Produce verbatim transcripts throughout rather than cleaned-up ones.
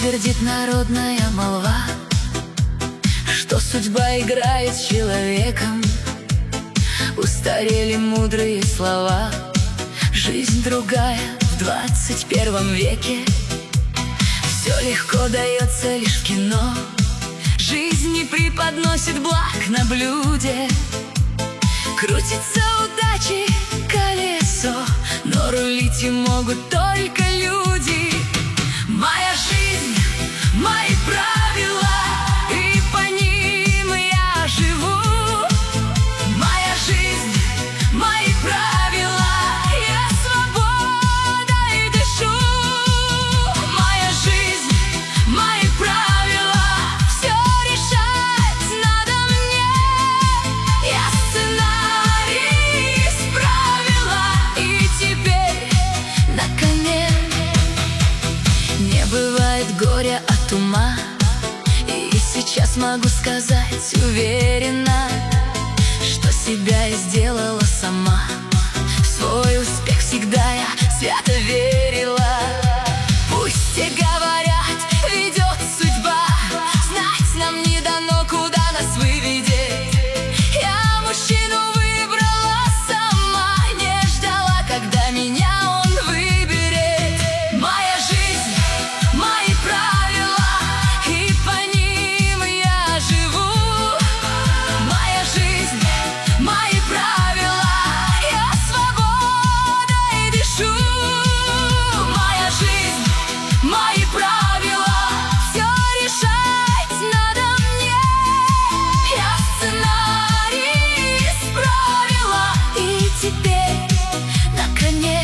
твердит народная молва, что судьба играет с человеком. Устарели мудрые слова. Жизнь другая в двадцать первом веке. Все легко дается лишь в кино. Жизнь не преподносит благ на блюде. Крутится удачи колесо, но рулить им могут только люди. Моя жизнь, мои правила, и по ним я живу. Моя жизнь, мои правила, я свободой дышу. Моя жизнь, мои правила, все решать надо мне. Я сценарий исправила, и теперь на коне. Не бывает горя от ума, и сейчас могу сказать уверенно, что себя я сделала сама. В свой успех всегда я свято верила. Пусть все говорят, ведет судьба, знать нам не дано, куда нас выведет. Я мужчину выбрала сама, не ждала, когда меня он выберет. Моя жизнь, мои правила, и по ним я живу. Моя жизнь, мои правила, я свободой дышу. Моя жизнь, мои правила, все решать надо мне. Я сценарий исправила, и теперь на коне.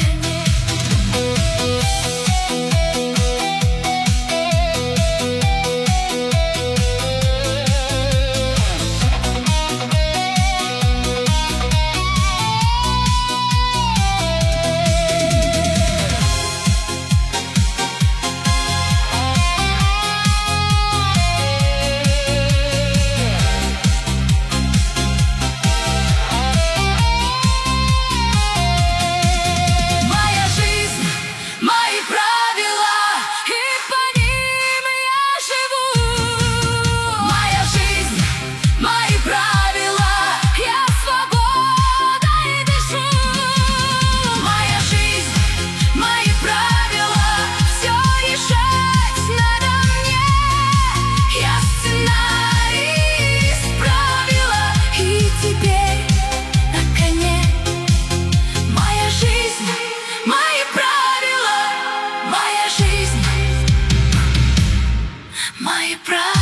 Моя жизнь, мои правила, и по ним я живу. Моя жизнь, мои правила, я свободой дышу. Моя жизнь, мои правила, все решать надо мне. Я сценарий исправила, и теперь на коне. Моя жизнь, мои правила, моя жизнь, мои правила.